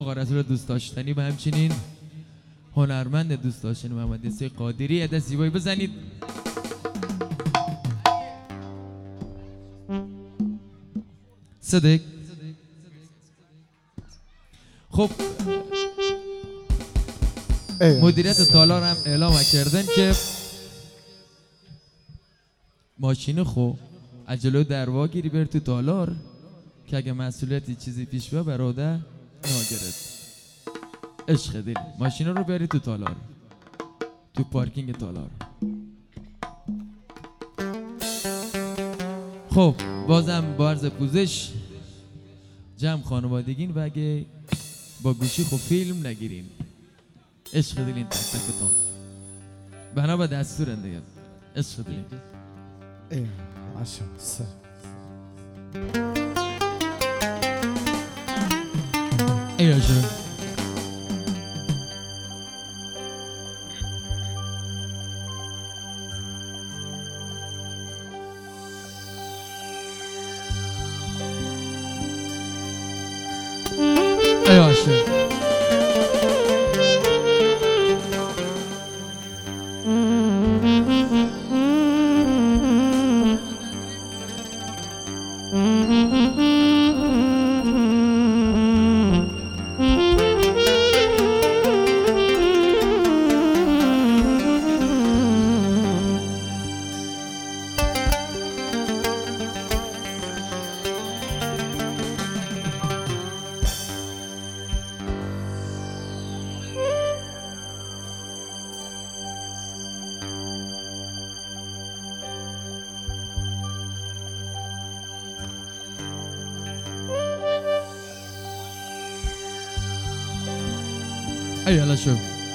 آقا رسول دوست داشتنی و همچنین هنرمند دوست داشتنی محمد یاسر قادری یه دست زیبایی بزنید. صدق. خب مدیریت تالار هم اعلام کردن که ماشین خو عجلو دروا گیری بر تو تالار که اگه مسئولیتی چیزی پیش بیا براده ناگرد. عشق دل ماشین رو بری تو تالار، تو پارکینگ تالار. خب بازم با عرض پوزش جمع خانوادگین و اگه با گوشی خب فیلم نگیرین. عشق دلین تک تکتون بنا با دستور اندگه. عشق دلین عشق سر ای عشق ای عشق يلا شوف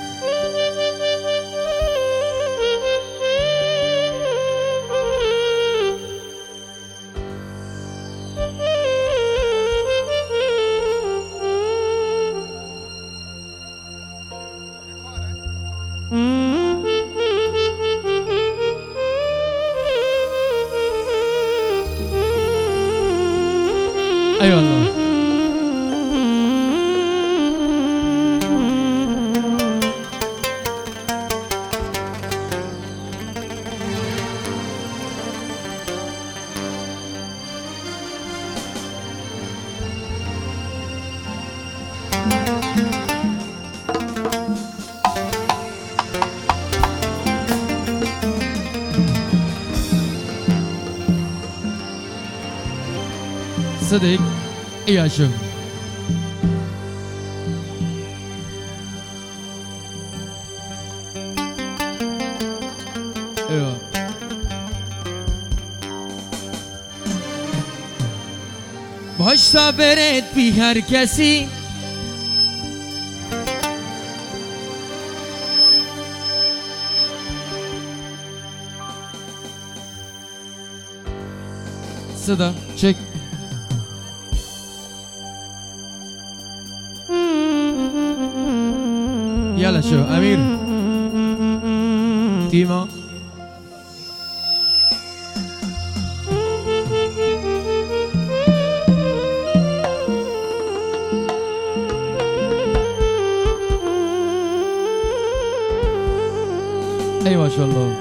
اي والله صدق يا شو ايوه باش تا برد بی هر کسی صدا چک يلا شو امير تيما اي ما شاء الله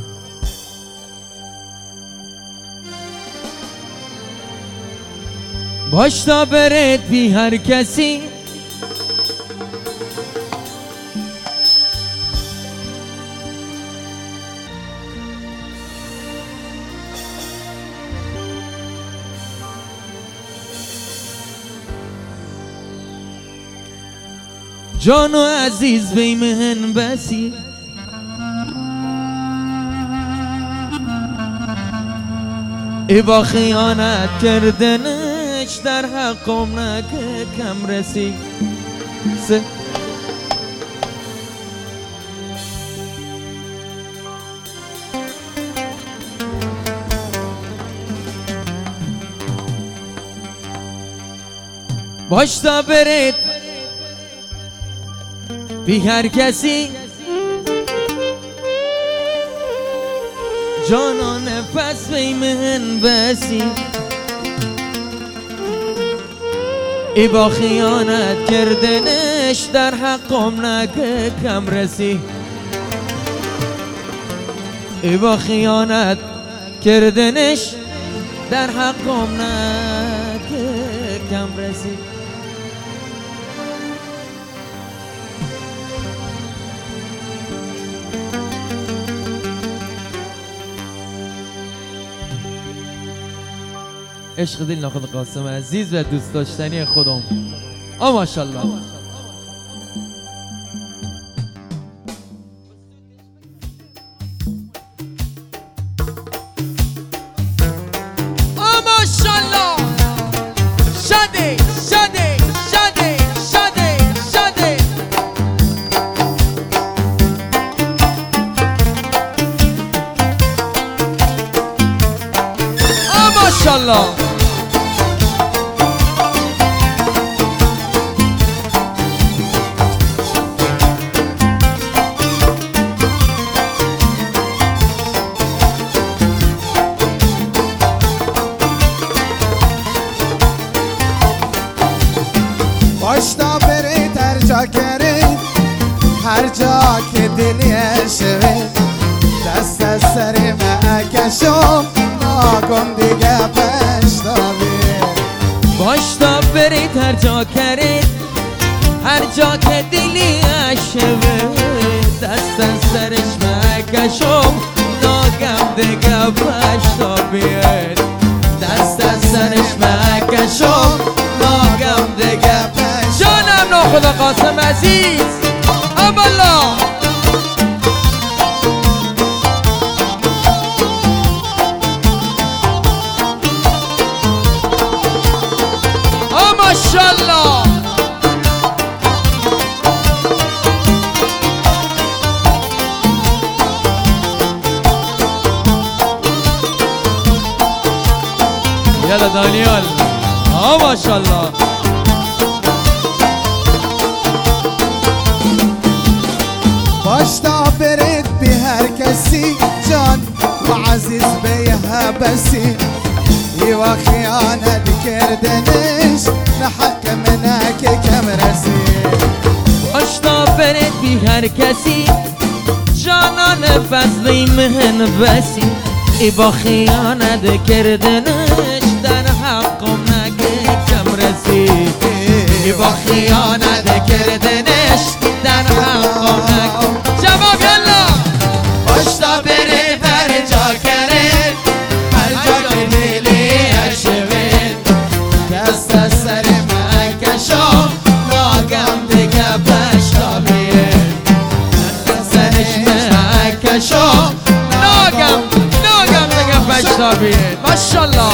باش تا برد بی هر کسی جان و عزیز بیمهن بسی ای با خیانت کردنش در حقم نکه کم رسی باش تا برید بی هر کسی جانا نفس بیمهن بسی ای با خیانت کردنش در حقم نگه کم رسی ای با خیانت کردنش در حقم نگه کم رسی عشق دل ناخد قاسم عزیز و دوست داشتنی خودم ماشاءالله ماشاءالله شده شده شده شده شده ماشاءالله باشتا برید هر جا کرید هر جا که دلی شوید دست از سر مکشم ناگم دیگه پشتا بید باشتا برید هر جا کرید هر جا که دلی شوید دست از سرش مکشم ناگم دیگه پشتا بید دست از سرش مکشم ناگم دیگه جانم ناخدا قاسم عزیز الله ماشاءالله یلا دانیال ماشاءالله باشتا برید بی هر کسی جان و عزیز بیها بسی ایوا خیانت کردنش نحق منک کم رسی باشتا برید بی هر کسی جانان فضلی مهن بسی ایوا خیانت کردنش در حقم نگه کم رسی ایوا خیانت کردنش در حقم نگه جواب یلا باشتا برید هر جا کرد هر جا که دلی شوید دست از سر مکشم ناگم دیگه پشتا بید دست از سرش مکشم ناگم دیگه پشتا بید ماشاءالله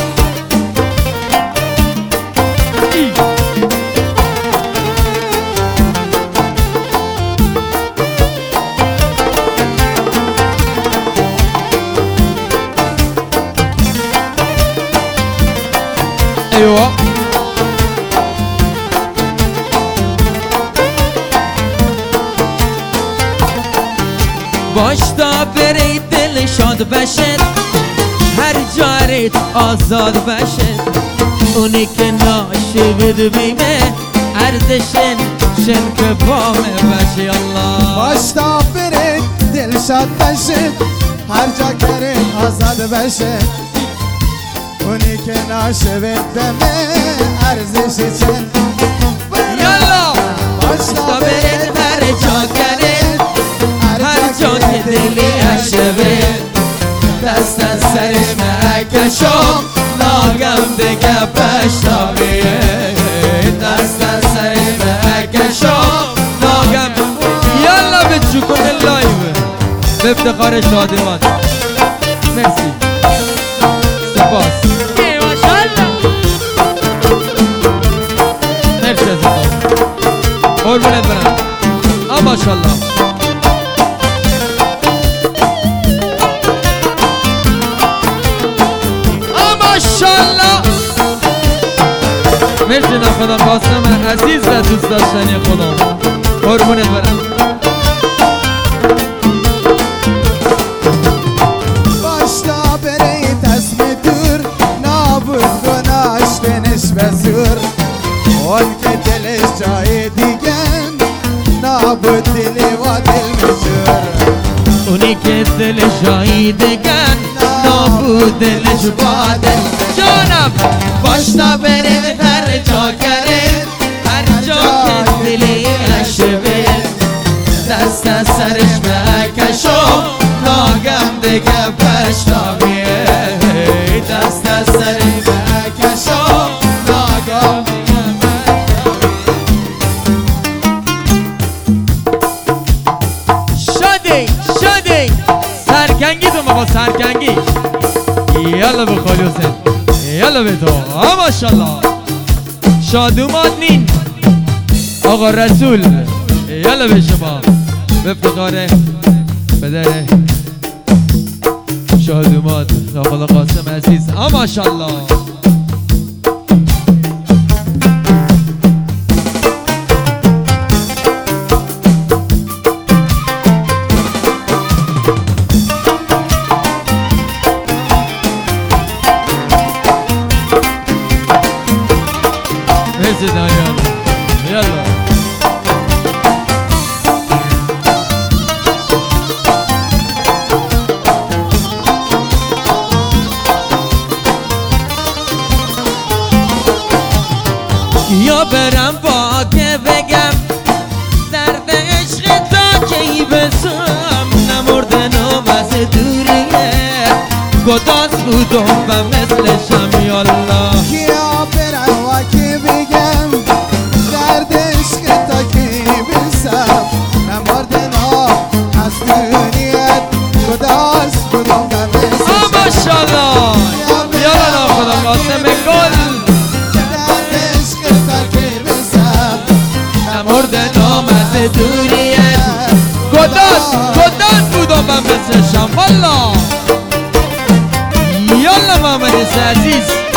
ايوه باشتا برید دل شاد بشد هر جارید آزاد بشد اونی که ناشید بیمه ارزشن شن که بامه بشه الله باشتا برید دل شاد بشد هر جا کرید آزاد بشد اونی که ناشوید بمه ارزشی چند یالا باشتا برید هر جا کرید هر جا که دلی شوید دست از سرش مکشم ناگم دیگه پشتا بید دست از سرش مکشم ناگم یالا به چکن لایو به افتخار شادمان مرسی سپاس مرسی عزیزم قربونت برم ماشاءالله ماشاءالله مرسی ناخدا قاسم عزیز و دوست داشتنی خودم قربونت برم باشتا برید اسم دور نابود کناش بنش بزور نابود دلی و دل مجور اونی که دل شایدگن نابود دلش با دل جانم باشتا بریم هر جا کرد هر جا که دلی نشوه دست از سرش بکشم ناگم دیگه پشتامیه دست از سرش بکشم ناگم شادی سرکنگی تو با سرکنگی یالا به خالی حسین یالا به تو ماشالله شادومات نین آقا رسول یالا به شما به افتخار پدر شادومات آقا قاسم عزیز ماشالله مرسی دانیال یالا یا برم با که بگم درد عشق تا کی بسم نمرده نامز دوریه گداز بودم و مثلشم یالله یا برم و که بگم درد عشق تا کی بسم نمرده نام از دنیت گداز بودم و مثلشم ماشالله یالا خدا قاسم گل مورد نامت دوریت گداز بودم من مثلشم والا یالا محمد عزیز